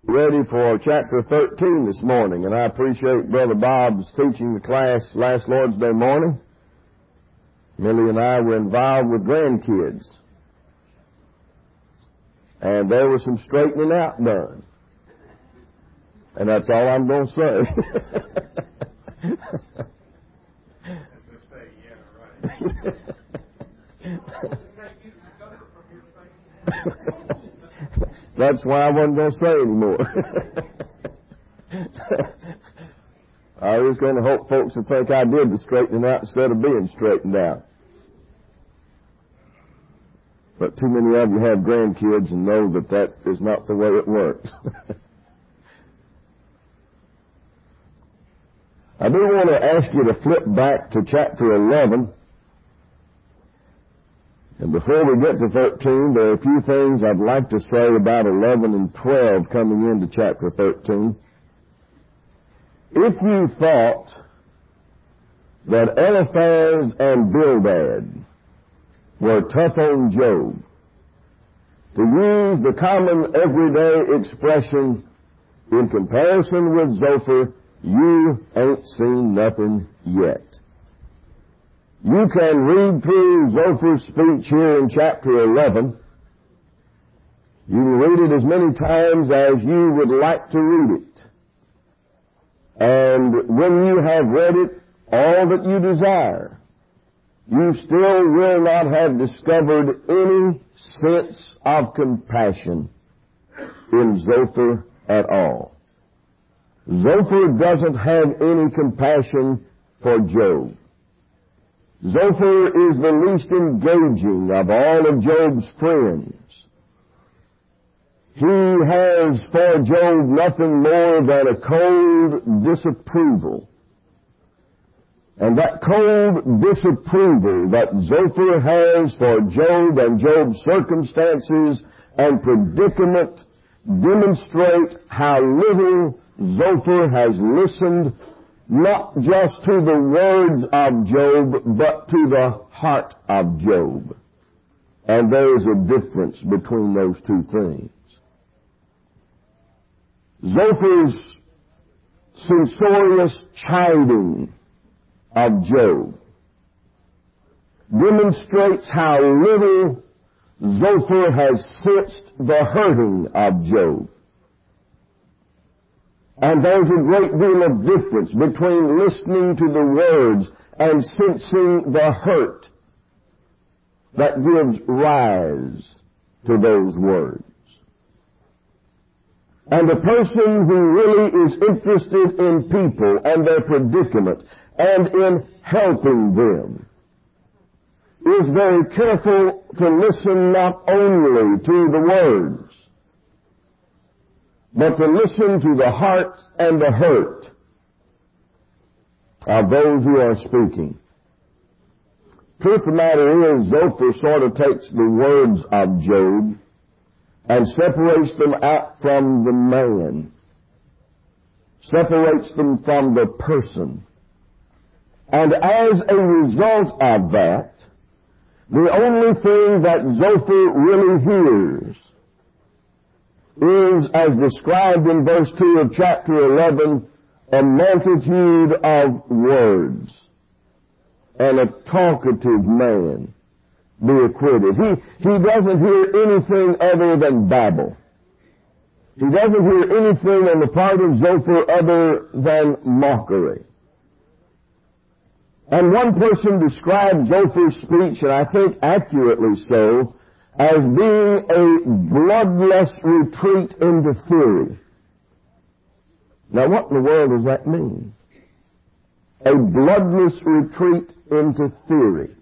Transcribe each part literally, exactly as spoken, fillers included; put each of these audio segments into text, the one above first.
Ready for chapter thirteen this morning, and I appreciate Brother Bob's teaching the class last Lord's Day morning. Millie and I were involved with grandkids, and there was some straightening out done, and that's all I'm going to say. That's why I wasn't going to say anymore. I was going to hope folks would think I did the straightening out instead of being straightened out. But too many of you have grandkids and know that that is not the way it works. I do want to ask you to flip back to chapter eleven. And before we get to thirteen, there are a few things I'd like to say about eleven and twelve coming into chapter thirteen. If you thought that Eliphaz and Bildad were tough on Job, to use the common everyday expression, in comparison with Zophar, you ain't seen nothing yet. You can read through Zophar's speech here in chapter eleven. You can read it as many times as you would like to read it. And when you have read it all that you desire, you still will not have discovered any sense of compassion in Zophar at all. Zophar doesn't have any compassion for Job. Zophar is the least engaging of all of Job's friends. He has for Job nothing more than a cold disapproval. And that cold disapproval that Zophar has for Job and Job's circumstances and predicament demonstrate how little Zophar has listened not just to the words of Job, but to the heart of Job. And there is a difference between those two things. Zophar's censorious chiding of Job demonstrates how little Zophar has sensed the hurting of Job. And there's a great deal of difference between listening to the words and sensing the hurt that gives rise to those words. And a person who really is interested in people and their predicament and in helping them is very careful to listen not only to the words, but to listen to the heart and the hurt of those who are speaking. Truth of the matter is, Zophar sort of takes the words of Job and separates them out from the man, separates them from the person. And as a result of that, the only thing that Zophar really hears is, as described in verse two of chapter eleven, a multitude of words, and a talkative man be acquitted. He, he doesn't hear anything other than babble. He doesn't hear anything on the part of Zophar other than mockery. And one person described Zophar's speech, and I think accurately so, as being a bloodless retreat into theory. Now, what in the world does that mean? A bloodless retreat into theory.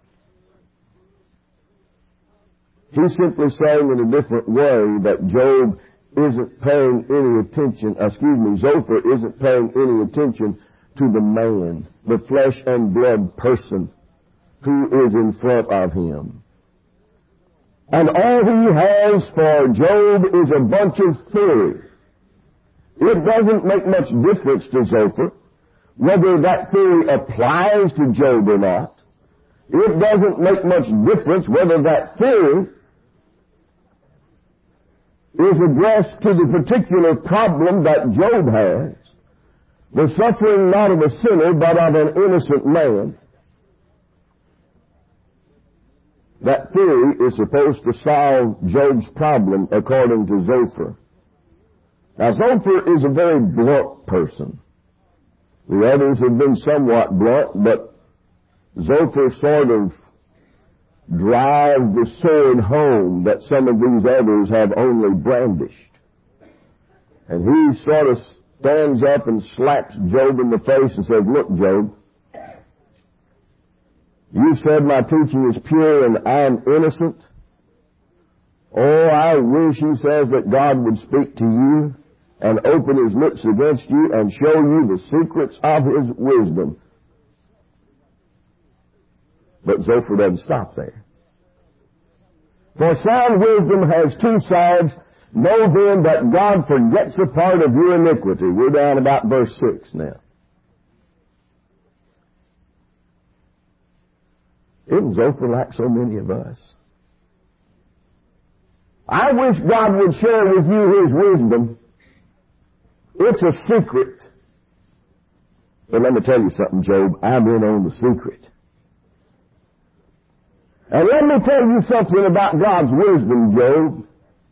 He's simply saying in a different way that Job isn't paying any attention, excuse me, Zophar isn't paying any attention to the man, the flesh and blood person who is in front of him. And all he has for Job is a bunch of theory. It doesn't make much difference to Zophar whether that theory applies to Job or not. It doesn't make much difference whether that theory is addressed to the particular problem that Job has, the suffering not of a sinner but of an innocent man. That theory is supposed to solve Job's problem according to Zophar. Now, Zophar is a very blunt person. The others have been somewhat blunt, but Zophar sort of drives the sword home that some of these others have only brandished. And he sort of stands up and slaps Job in the face and says, "Look, Job, you said my teaching is pure and I am innocent. Oh, I wish," he says, "that God would speak to you and open his lips against you and show you the secrets of his wisdom." But Zophar doesn't stop there. "For sound wisdom has two sides. Know then that God forgets a part of your iniquity." We're down about verse six now. Isn't Zophar like so many of us? I wish God would share with you his wisdom. It's a secret. But let me tell you something, Job. I'm in on the secret. And let me tell you something about God's wisdom, Job.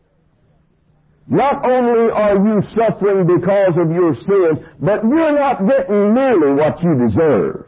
Not only are you suffering because of your sin, but you're not getting nearly what you deserve.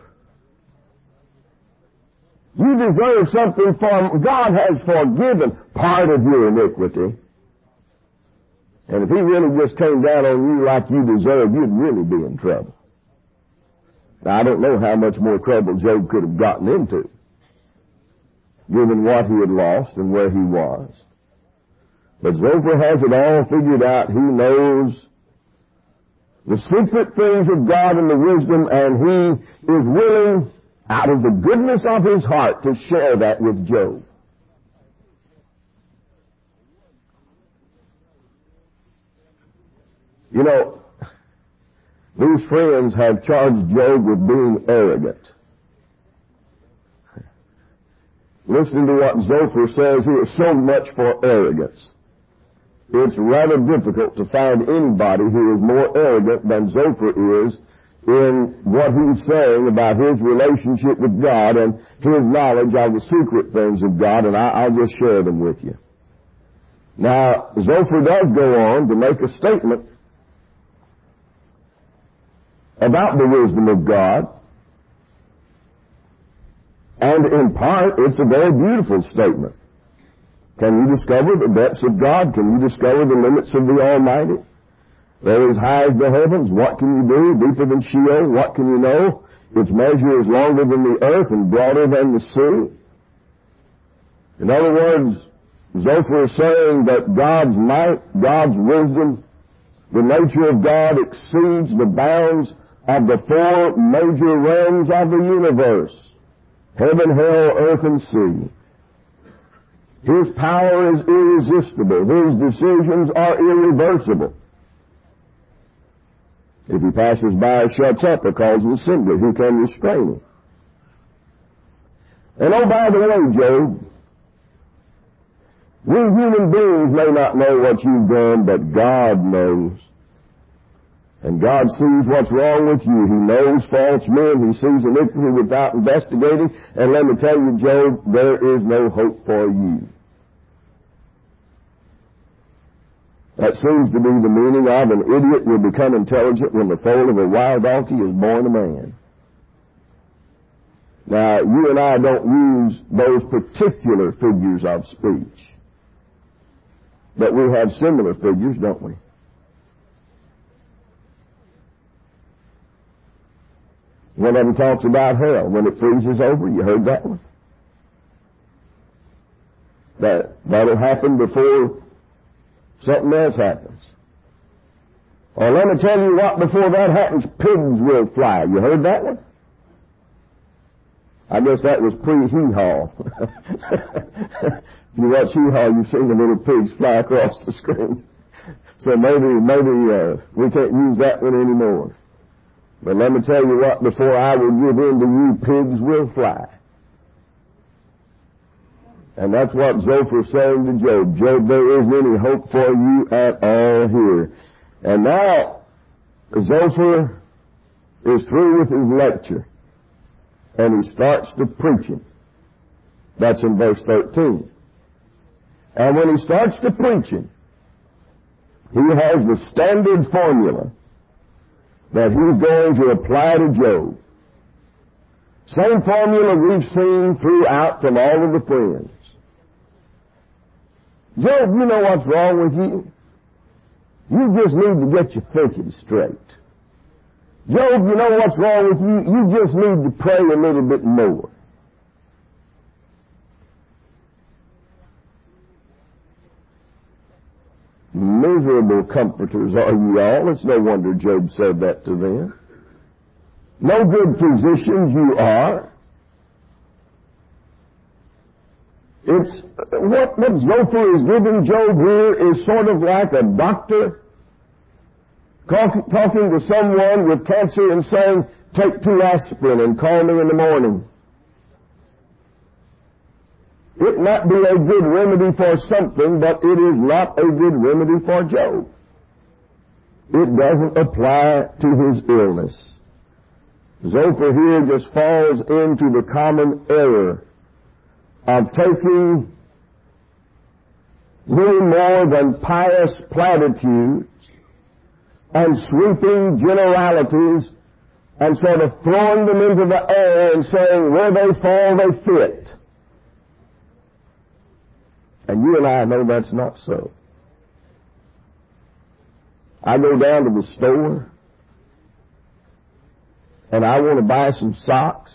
You deserve something from God has forgiven part of your iniquity. And if he really just came down on you like you deserve, you'd really be in trouble. Now, I don't know how much more trouble Job could have gotten into, given what he had lost and where he was. But Zophar has it all figured out. He knows the secret things of God and the wisdom, and he is willing, out of the goodness of his heart, to share that with Job. You know, these friends have charged Job with being arrogant. Listen to what Zophar says here. So much for arrogance. It's rather difficult to find anybody who is more arrogant than Zophar is in what he's saying about his relationship with God and his knowledge of the secret things of God, and I, I'll just share them with you. Now, Zophar does go on to make a statement about the wisdom of God, and in part, it's a very beautiful statement. Can you discover the depths of God? Can you discover the limits of the Almighty? They're as high as the heavens. What can you do? Deeper than Sheol. What can you know? Its measure is longer than the earth and broader than the sea. In other words, Zophar is saying that God's might, God's wisdom, the nature of God exceeds the bounds of the four major realms of the universe: heaven, hell, earth, and sea. His power is irresistible. His decisions are irreversible. If he passes by or shuts up or calls an assembly, who can restrain him? And oh, by the way, Job, we human beings may not know what you've done, but God knows. And God sees what's wrong with you. He knows false men. He sees iniquity without investigating. And let me tell you, Job, there is no hope for you. That seems to be the meaning of an idiot will become intelligent when the foal of a wild donkey is born a man. Now, you and I don't use those particular figures of speech, but we have similar figures, don't we? One of them talks about hell when it freezes over. You heard that one? That, that'll happen before something else happens. Or let me tell you what, before that happens, pigs will fly. You heard that one? I guess that was pre-Hee-Haw. If you watch Hee-Haw, you've seen the little pigs fly across the screen. So maybe, maybe uh, we can't use that one anymore. But let me tell you what, before I will give in to you, pigs will fly. And that's what Zophar saying to Job. Job, there isn't any hope for you at all here. And now, Zophar is through with his lecture. And he starts to preaching. That's in verse thirteen. And when he starts to preaching, he has the standard formula that he's going to apply to Job. Same formula we've seen throughout from all of the friends. Job, you know what's wrong with you? You just need to get your thinking straight. Job, you know what's wrong with you? You just need to pray a little bit more. Miserable comforters are you all. It's no wonder Job said that to them. No good physicians you are. It's, what, what Zophar is giving Job here is sort of like a doctor talk, talking to someone with cancer and saying, take two aspirin and call me in the morning. It might be a good remedy for something, but it is not a good remedy for Job. It doesn't apply to his illness. Zophar here just falls into the common error of taking little more than pious platitudes and sweeping generalities and sort of throwing them into the air and saying where they fall they fit. And you and I know that's not so. I go down to the store and I want to buy some socks,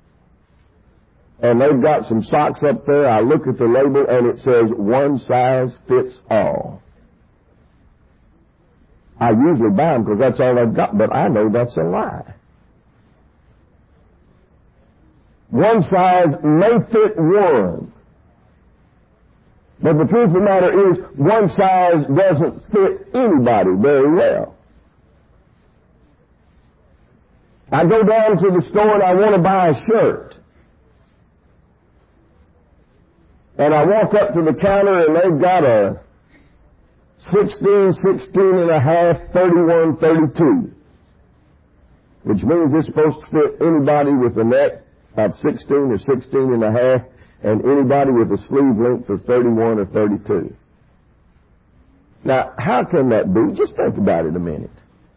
and they've got some socks up there. I look at the label and it says one size fits all. I usually buy them because that's all they've got, but I know that's a lie. One size may fit one, but the truth of the matter is one size doesn't fit anybody very well. I go down to the store and I want to buy a shirt. And I walk up to the counter and they've got a sixteen, sixteen and a half, thirty-one, thirty-two. Which means it's supposed to fit anybody with a neck of sixteen or sixteen and a half and anybody with a sleeve length of thirty-one or thirty-two. Now, how can that be? Just think about it a minute.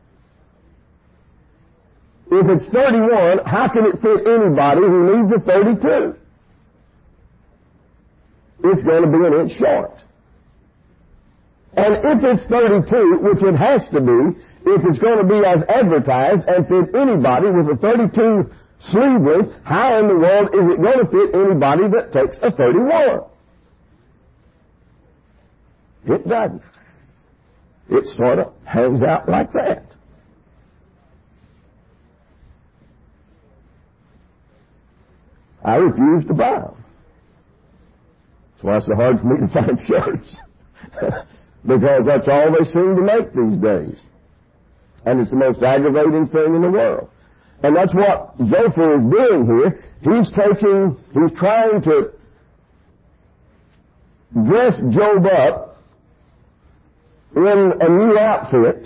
If it's thirty-one, how can it fit anybody who needs a thirty-two? It's going to be an inch short. And if it's thirty-two, which it has to be, if it's going to be as advertised and fit anybody with a thirty-two sleeve length, how in the world is it going to fit anybody that takes a thirty-one? It doesn't. It sort of hangs out like that. I refuse to buy them. That's why it's so hard for me to find shirts. Because that's all they seem to make these days. And it's the most aggravating thing in the world. And that's what Zophar is doing here. He's taking, he's trying to dress Job up in a new outfit.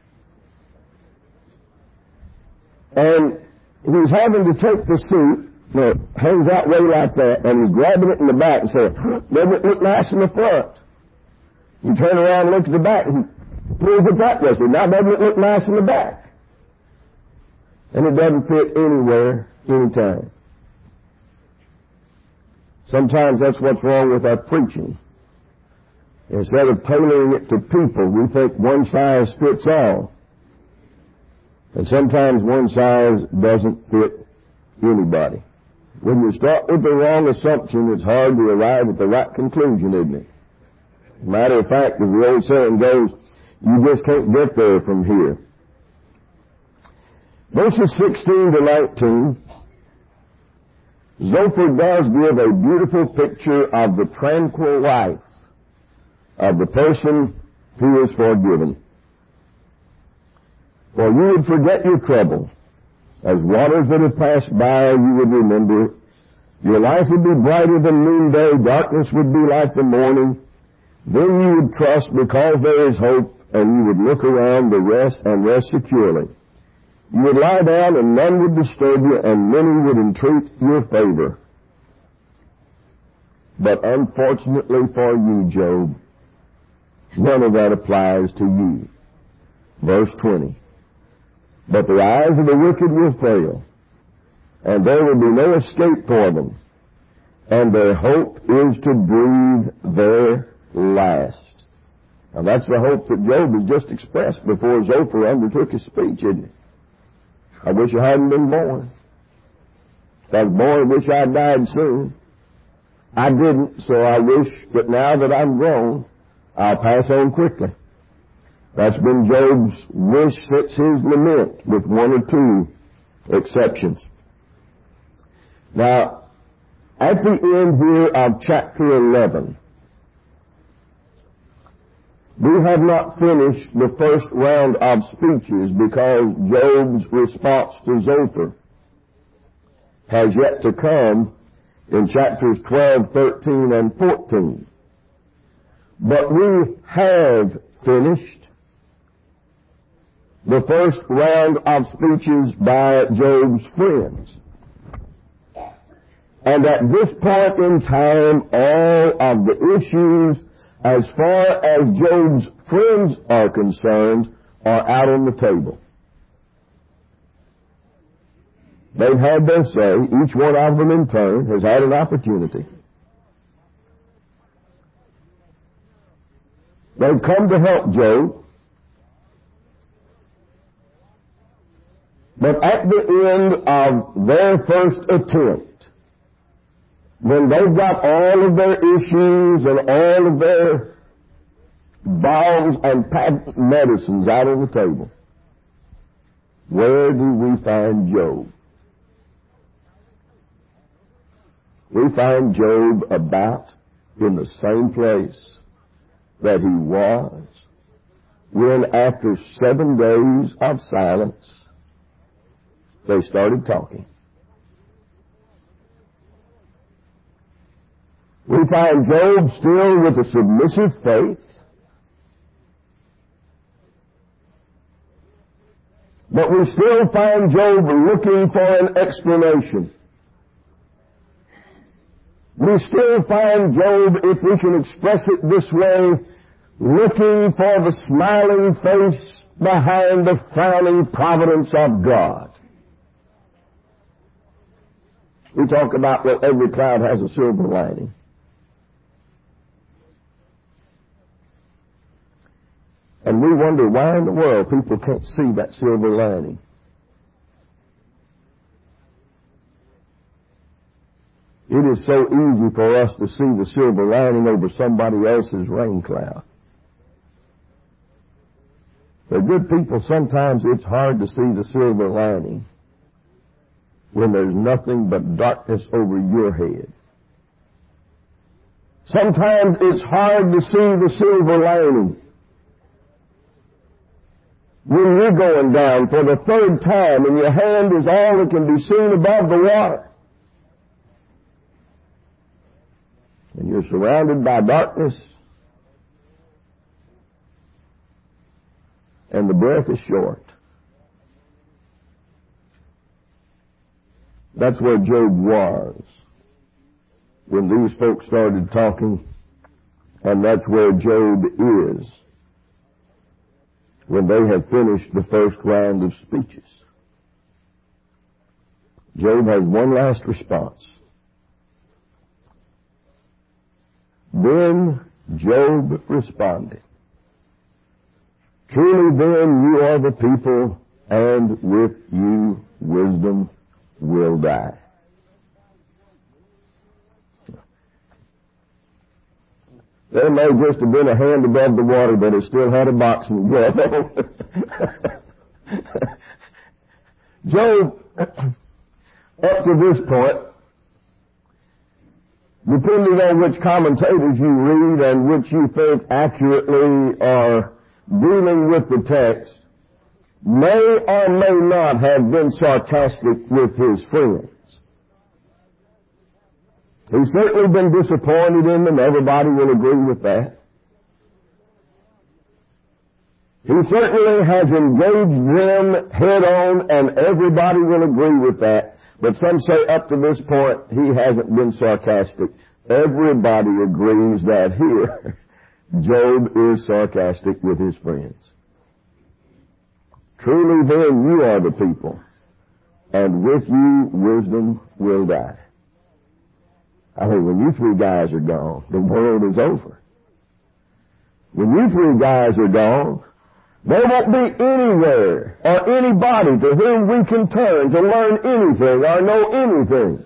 And he's having to take the suit, you know, hangs out way like that, and he's grabbing it in the back and saying, doesn't it look nice in the front? You turn around and look at the back and pulls it that way. So now doesn't it look nice in the back? And it doesn't fit anywhere, anytime. Sometimes that's what's wrong with our preaching. Instead of tailoring it to people, we think one size fits all. And sometimes one size doesn't fit anybody. When you start with the wrong assumption, it's hard to arrive at the right conclusion, isn't it? Matter of fact, as the old saying goes, you just can't get there from here. Verses sixteen to nineteen, Zophar does give a beautiful picture of the tranquil life of the person who is forgiven. For you would forget your trouble. As waters that have passed by, you would remember Your life would be brighter than noonday. Darkness would be like the morning. Then you would trust because there is hope, and you would look around the rest and rest securely. You would lie down and none would disturb you, and many would entreat your favor. But unfortunately for you, Job, none of that applies to you. Verse twenty. But the eyes of the wicked will fail, and there will be no escape for them, and their hope is to breathe their last. Now that's the hope that Job has just expressed before Zophar undertook his speech, isn't it? I wish I hadn't been born. If I was born, I wish I had died soon. I didn't, so I wish that now that I'm grown, I'll pass on quickly. That's been Job's wish since his lament, with one or two exceptions. Now, at the end here of chapter eleven, we have not finished the first round of speeches because Job's response to Zophar has yet to come in chapters twelve, thirteen, and fourteen. But we have finished the first round of speeches by Job's friends. And at this point in time, all of the issues as far as Job's friends are concerned are out on the table. They've had their say. Each one of them in turn has had an opportunity. They've come to help Job. But at the end of their first attempt, when they've got all of their issues and all of their balms and patent medicines out on the table, where do we find Job? We find Job about in the same place that he was when, after seven days of silence, they started talking. We find Job still with a submissive faith, but we still find Job looking for an explanation. We still find Job, if we can express it this way, looking for the smiling face behind the frowning providence of God. We talk about, well, every cloud has a silver lining. And we wonder why in the world people can't see that silver lining. It is so easy for us to see the silver lining over somebody else's rain cloud. But good people, sometimes it's hard to see the silver lining when there's nothing but darkness over your head. Sometimes it's hard to see the silver lining when you're going down for the third time and your hand is all that can be seen above the water. And you're surrounded by darkness, and the breath is short. That's where Job was when these folks started talking, and that's where Job is when they have finished the first round of speeches. Job has one last response. Then Job responded, "Truly then you are the people, and with you wisdom will die." There may just have been a hand above the water, but it still had a boxing glove. Job, up to this point, depending on which commentators you read and which you think accurately are dealing with the text, may or may not have been sarcastic with his friends. He's certainly been disappointed in them. Everybody will agree with that. He certainly has engaged them head on, and everybody will agree with that. But some say up to this point, he hasn't been sarcastic. Everybody agrees that here, Job is sarcastic with his friends. Truly then you are the people, and with you wisdom will die. I mean, when you three guys are gone, the world is over. When you three guys are gone, there won't be anywhere or anybody to whom we can turn to learn anything or know anything.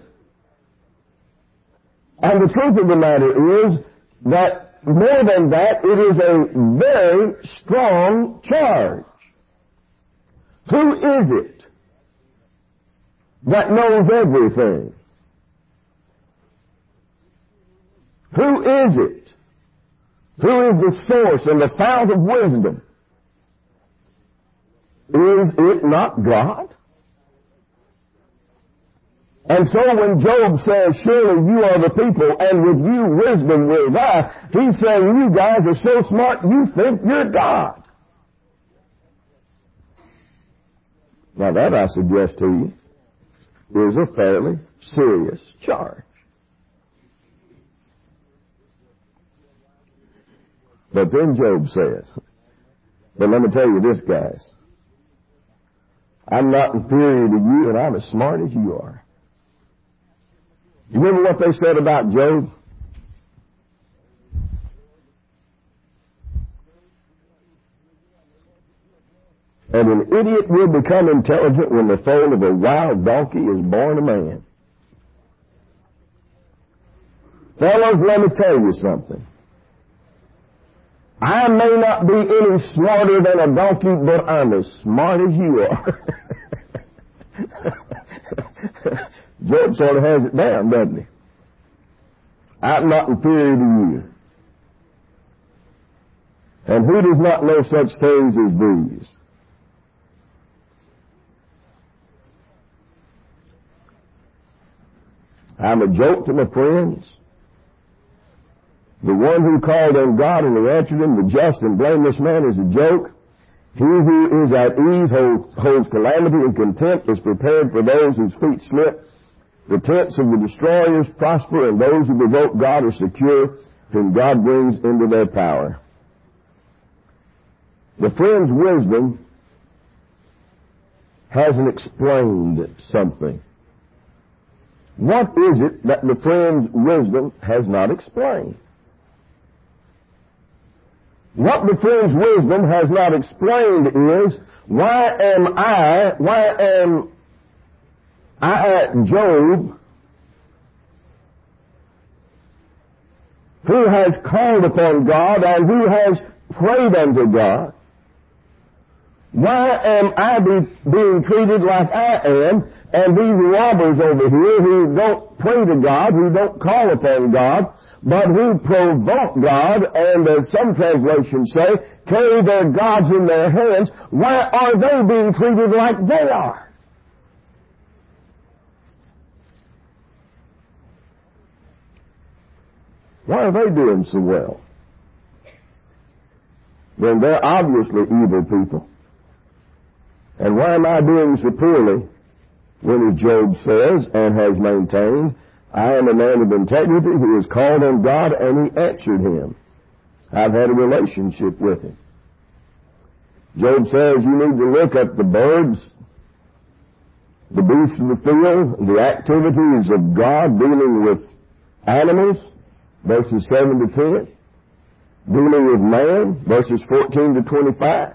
And the truth of the matter is that more than that, it is a very strong charge. Who is it that knows everything? Who is it? Who is the source and the fount of wisdom? Is it not God? And so when Job says, surely you are the people, and with you wisdom will die, he's saying you guys are so smart you think you're God. Now that, I suggest to you, is a fairly serious charge. But then Job says, but let me tell you this, guys, I'm not inferior to you, and I'm as smart as you are. You remember what they said about Job? And an idiot will become intelligent when the foal of a wild donkey is born a man. Fellows, let me tell you something. I may not be any smarter than a donkey, but I'm as smart as you are. Job sort of has it down, doesn't he? I'm not inferior to you. And who does not know such things as these? I'm a joke to my friends. The one who called on God and he answered him, the just and blameless man, is a joke. He who is at ease holds, holds calamity, and contempt is prepared for those whose feet slip. The tents of the destroyers prosper, and those who provoke God are secure, whom God brings into their power. The friend's wisdom hasn't explained something. What is it that the friend's wisdom has not explained? What the friend's wisdom has not explained is, why am I, why am I, Job, who has called upon God and who has prayed unto God, why am I be, being treated like I am, and these robbers over here who don't pray to God, who don't call upon God, but who provoke God, and as some translations say, carry their gods in their hands, why are they being treated like they are? Why are they doing so well? Then they're obviously evil people. And why am I doing so poorly? When, as Job says and has maintained, I am a man of integrity who has called on God and he answered him. I've had a relationship with him. Job says you need to look at the birds, the beasts of the field, the activities of God dealing with animals, verses seven to ten, dealing with man, verses fourteen to twenty-five.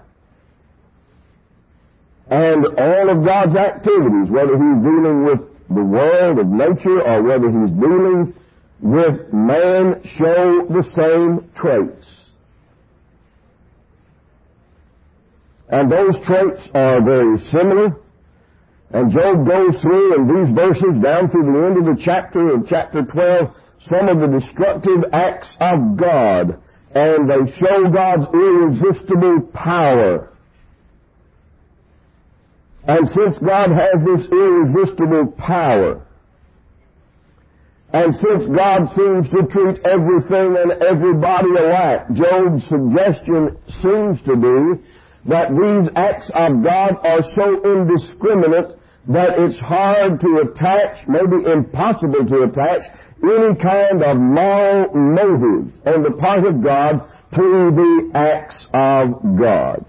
And all of God's activities, whether he's dealing with the world of nature or whether he's dealing with man, show the same traits. And those traits are very similar. And Job goes through in these verses down through the end of the chapter, in chapter twelve, some of the destructive acts of God. And they show God's irresistible power. And since God has this irresistible power, And since God seems to treat everything and everybody alike, Job's suggestion seems to be that these acts of God are so indiscriminate that it's hard to attach, maybe impossible to attach, any kind of moral motive on the part of God to the acts of God.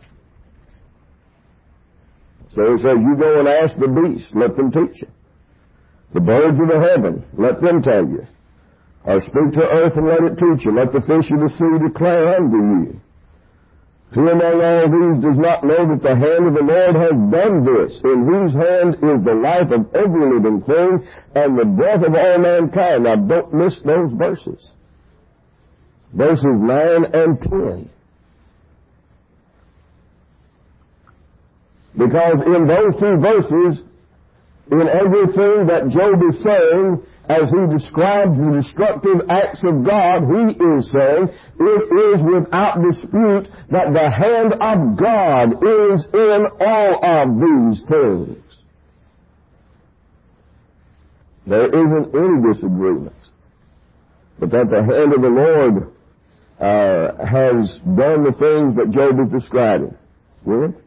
So he says, you go and ask the beasts, let them teach you. The birds of the heaven, let them tell you. Or speak to earth and let it teach you. Let the fish of the sea declare unto you. Who among all these does not know that the hand of the Lord has done this, in whose hand is the life of every living thing and the breath of all mankind? Now don't miss those verses. Verses nine and ten. Because in those two verses, in everything that Job is saying, as he describes the destructive acts of God, he is saying it is without dispute that the hand of God is in all of these things. There isn't any disagreement, but that the hand of the Lord uh, has done the things that Job is describing. Will it?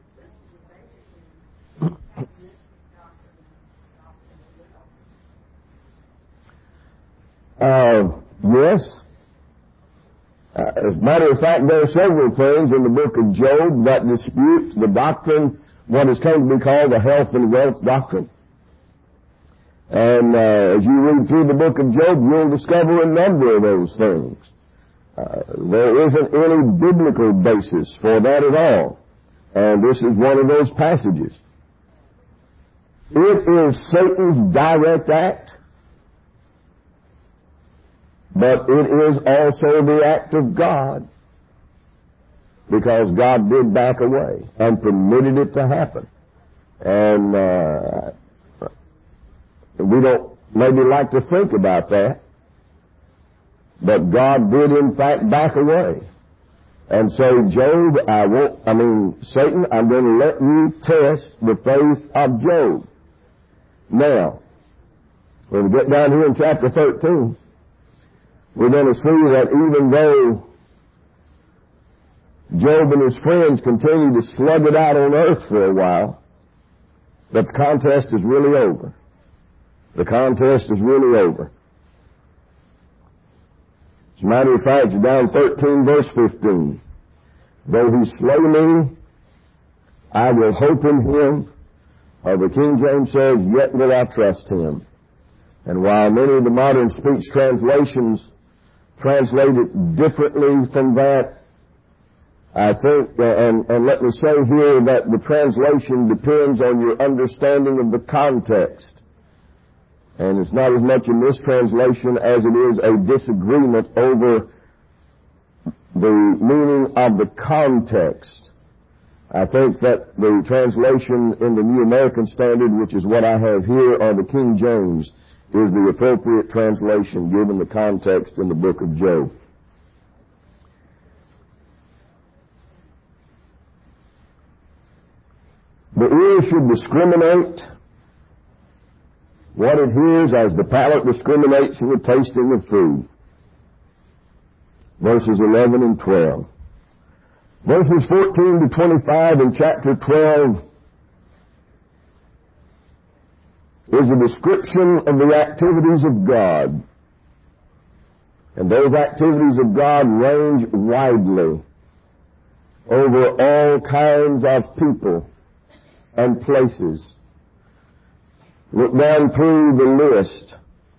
Uh, yes. Uh, as a matter of fact, there are several things in the book of Job that dispute the doctrine, what is come to be called the health and wealth doctrine. And uh, as you read through the book of Job, you'll discover a number of those things. Uh, there isn't any biblical basis for that at all. And this is one of those passages. It is Satan's direct act, but it is also the act of God, because God did back away and permitted it to happen. And uh, we don't maybe like to think about that, but God did in fact back away and say, Job, I won't, I mean, Satan, I'm going to let you test the faith of Job. Now, when we get down here in chapter thirteen, we're going to see that even though Job and his friends continue to slug it out on earth for a while, that the contest is really over. The contest is really over. As a matter of fact, down thirteen verse fifteen. Though he slay me, I will hope in him. Or the King James says, yet will I trust him. And while many of the modern speech translations translate it differently from that, I think, uh, and, and let me say here that the translation depends on your understanding of the context. And it's not as much a mistranslation as it is a disagreement over the meaning of the context. I think that the translation in the New American Standard, which is what I have here, or the King James, is the appropriate translation given the context in the book of Job. The ear should discriminate what it hears as the palate discriminates in the tasting of food. Verses eleven and twelve. Verses fourteen to twenty-five in chapter twelve is a description of the activities of God. And those activities of God range widely over all kinds of people and places. Look down through the list.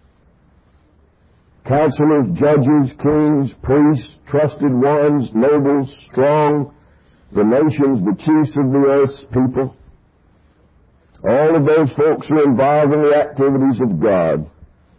Counselors, judges, kings, priests, trusted ones, nobles, strong, the nations, the chiefs of the earth's people. All of those folks are involved in the activities of God.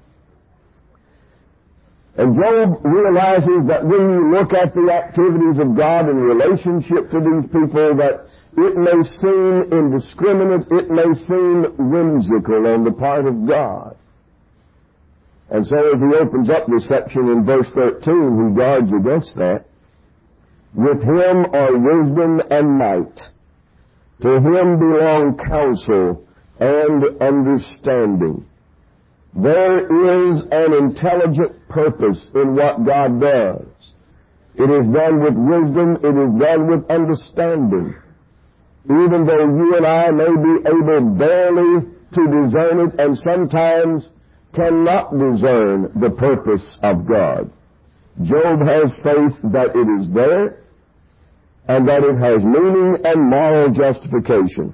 And Job realizes that when you look at the activities of God in relationship to these people, that it may seem indiscriminate, it may seem whimsical on the part of God. And so as he opens up this section in verse thirteen, he guards against that. With him are wisdom and might. To him belong counsel and understanding. There is an intelligent purpose in what God does. It is done with wisdom. It is done with understanding. Even though you and I may be able barely to discern it and sometimes cannot discern the purpose of God, Job has faith that it is there and that it has meaning and moral justification.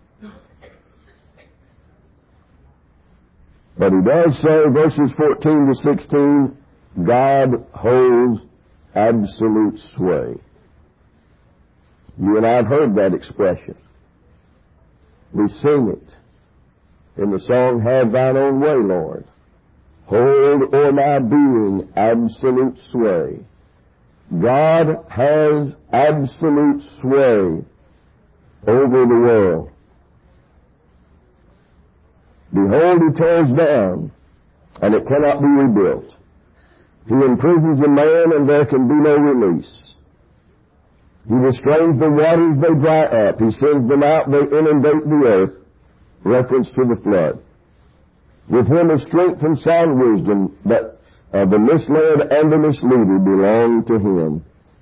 But he does say, verses fourteen to sixteen, God holds absolute sway. You and I have heard that expression. We sing it in the song, Have Thine Own Way, Lord. Hold o'er my being absolute sway. God has absolute sway over the world. Behold, he tears down, and it cannot be rebuilt. He imprisons a man, and there can be no release. He restrains the waters, they dry up. He sends them out, they inundate the earth. Reference to the flood. With him is strength and sound wisdom, but uh, the misled and the misleader belong to him.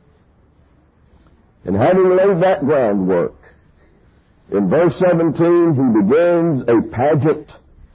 And having laid that groundwork, in verse seventeen, he begins a pageant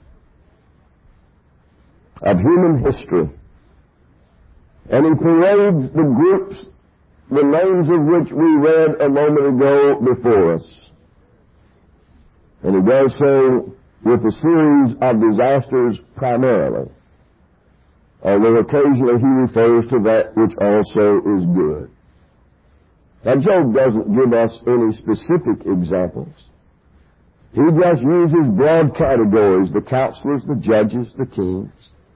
of human history. And he parades the groups, the names of which we read a moment ago before us. And he does so with a series of disasters primarily, although occasionally he refers to that which also is good. Now, Job doesn't give us any specific examples. He just uses broad categories, the counselors, the judges, the kings.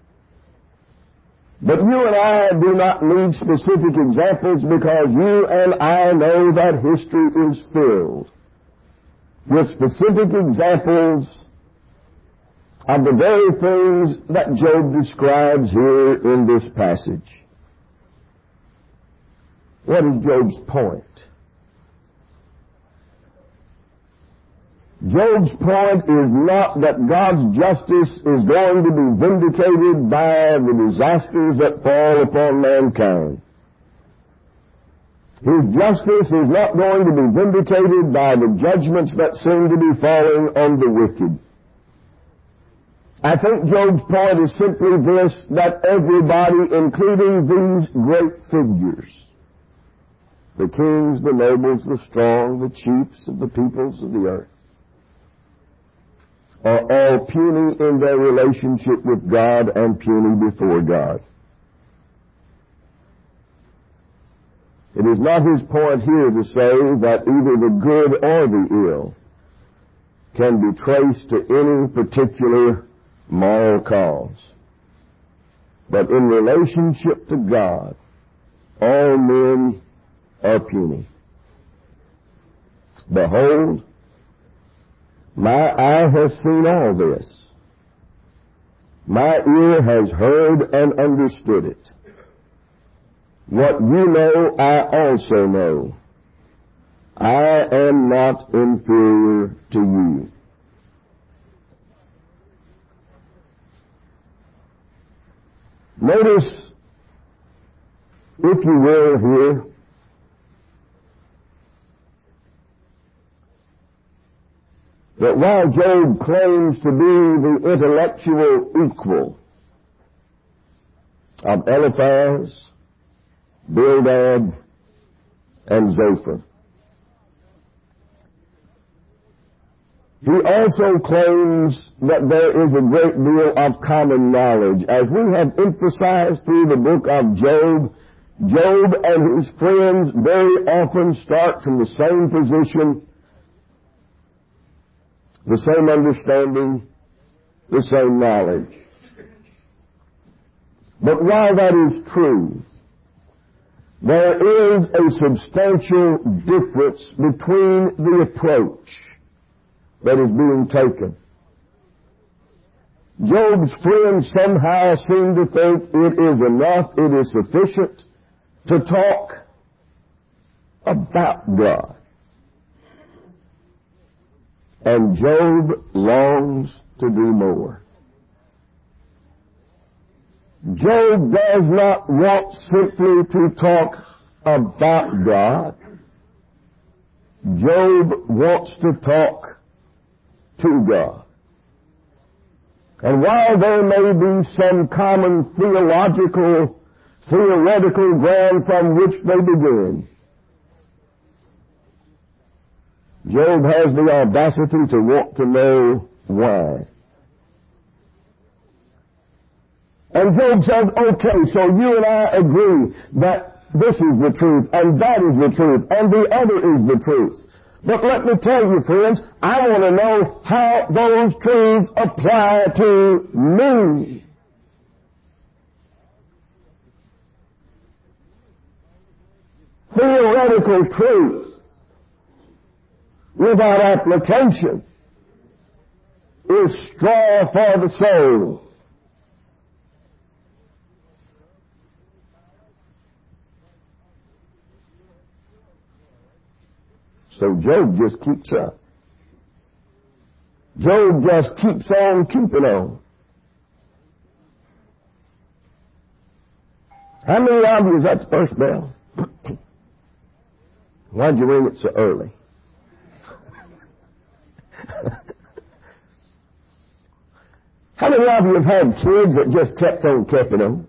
But you and I do not need specific examples because you and I know that history is filled with specific examples of the very things that Job describes here in this passage. What is Job's point? Job's point is not that God's justice is going to be vindicated by the disasters that fall upon mankind. His justice is not going to be vindicated by the judgments that seem to be falling on the wicked. I think Job's point is simply this, that everybody, including these great figures, the kings, the nobles, the strong, the chiefs of the peoples of the earth, are all puny in their relationship with God and puny before God. It is not his point here to say that either the good or the ill can be traced to any particular moral cause. But in relationship to God, all men are puny. Behold, my eye has seen all this. My ear has heard and understood it. What you know, I also know. I am not inferior to you. Notice, if you will, here, that while Job claims to be the intellectual equal of Eliphaz, Bildad, and Zophar, he also claims that there is a great deal of common knowledge. As we have emphasized through the book of Job, Job and his friends very often start from the same position, the same understanding, the same knowledge. But while that is true, there is a substantial difference between the approach that is being taken. Job's friends somehow seem to think it is enough, it is sufficient to talk about God. And Job longs to do more. Job does not want simply to talk about God. Job wants to talk to God. And while there may be some common theological, theoretical ground from which they begin, Job has the audacity to want to know why. And Job says, okay, so you and I agree that this is the truth, and that is the truth, and the other is the truth. But let me tell you, friends, I want to know how those truths apply to me. Theoretical truth without application is straw for the soul. So Job just keeps up. Job just keeps on keeping on. How many of you is that the first bell? Why'd you ring it so early? How many of you have had kids that just kept on keeping on?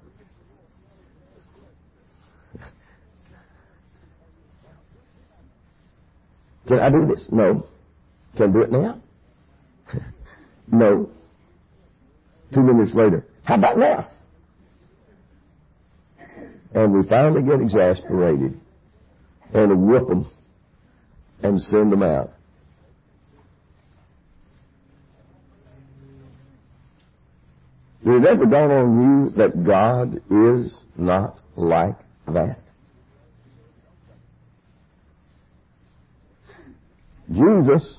Can I do this? No. Can I do it now? No. Two minutes later. How about now? And we finally get exasperated and whip them and send them out. Did it ever dawn on you that God is not like that? Jesus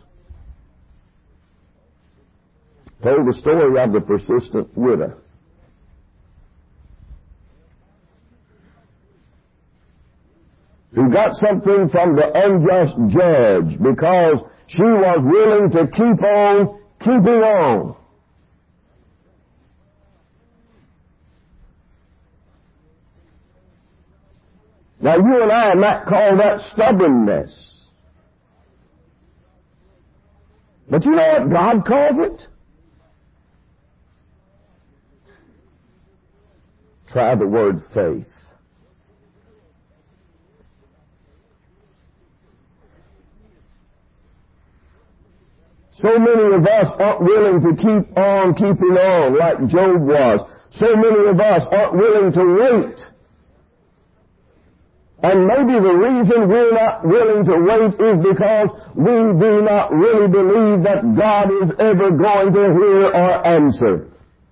told the story of the persistent widow. Who got something from the unjust judge because she was willing to keep on keeping on. Now you and I might call that stubbornness. But you know what God calls it? Try the word faith. So many of us aren't willing to keep on keeping on like Job was. So many of us aren't willing to wait. And maybe the reason we're not willing to wait is because we do not really believe that God is ever going to hear or answer.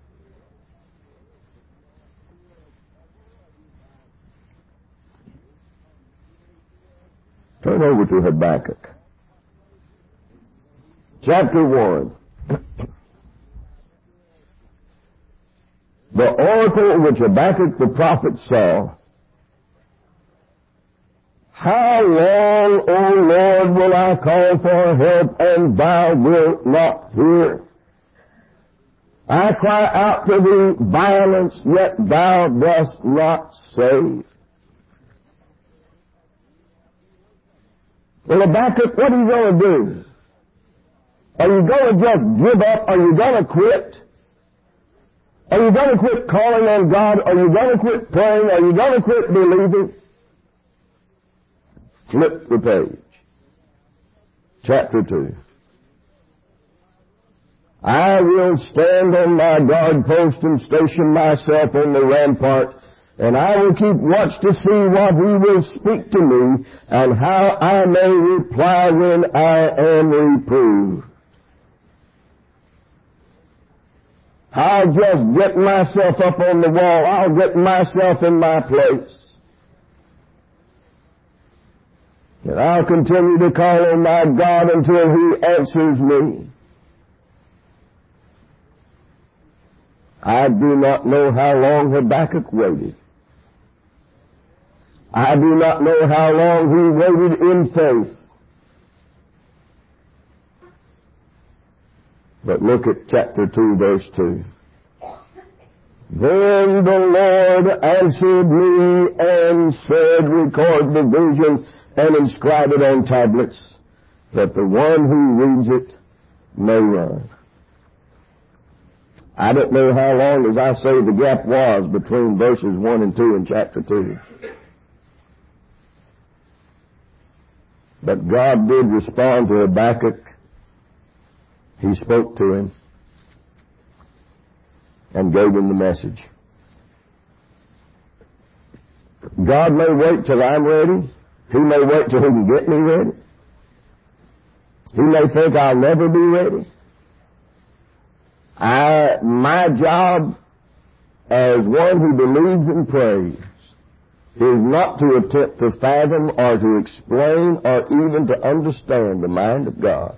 Turn over to Habakkuk. Chapter one. The oracle which Habakkuk the prophet saw. How long, O Lord, will I call for help, and thou wilt not hear? I cry out to thee violence, yet thou dost not save. Well, Habakkuk, what are you going to do? Are you going to just give up? Are you going to quit? Are you going to quit calling on God? Are you going to quit praying? Are you going to quit believing? Flip the page. Chapter two. I will stand on my guard post and station myself on the rampart, and I will keep watch to see what he will speak to me, and how I may reply when I am reproved. I'll just get myself up on the wall. I'll get myself in my place. And I'll continue to call on my God until he answers me. I do not know how long Habakkuk waited. I do not know how long he waited in faith. But look at chapter two, verse two. Then the Lord answered me and said, record the vision and inscribe it on tablets, that the one who reads it may run. I don't know how long, as I say, the gap was between verses one and two in chapter two. But God did respond to Habakkuk. He spoke to him and gave him the message. God may wait till I'm ready. He may wait till he can get me ready. He may think I'll never be ready. I, my job as one who believes and prays is not to attempt to fathom or to explain or even to understand the mind of God.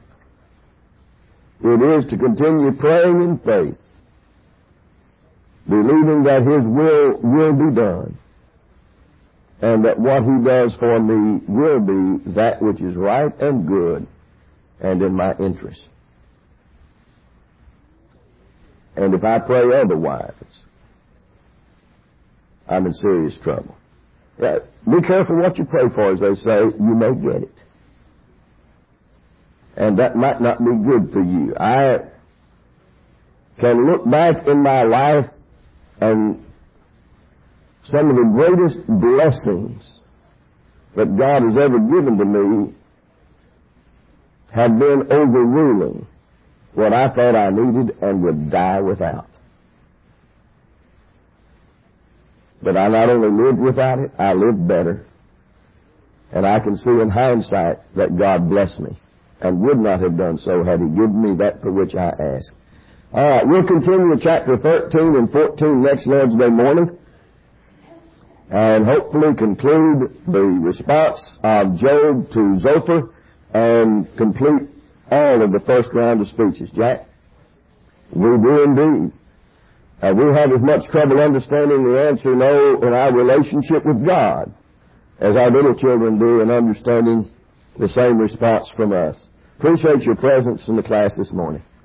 It is to continue praying in faith, believing that His will will be done, and that what He does for me will be that which is right and good and in my interest. And if I pray otherwise, I'm in serious trouble. Yeah, be careful what you pray for, as they say. You may get it. And that might not be good for you. I can look back in my life, and some of the greatest blessings that God has ever given to me have been overruling what I thought I needed and would die without. But I not only lived without it, I lived better. And I can see in hindsight that God blessed me and would not have done so had He given me that for which I asked. All right, we'll continue with chapter thirteen and fourteen next Lord's Day morning, and hopefully conclude the response of Job to Zophar and complete all of the first round of speeches. Jack? We do indeed. Uh, we have as much trouble understanding the answer no in our relationship with God as our little children do in understanding the same response from us. Appreciate your presence in the class this morning.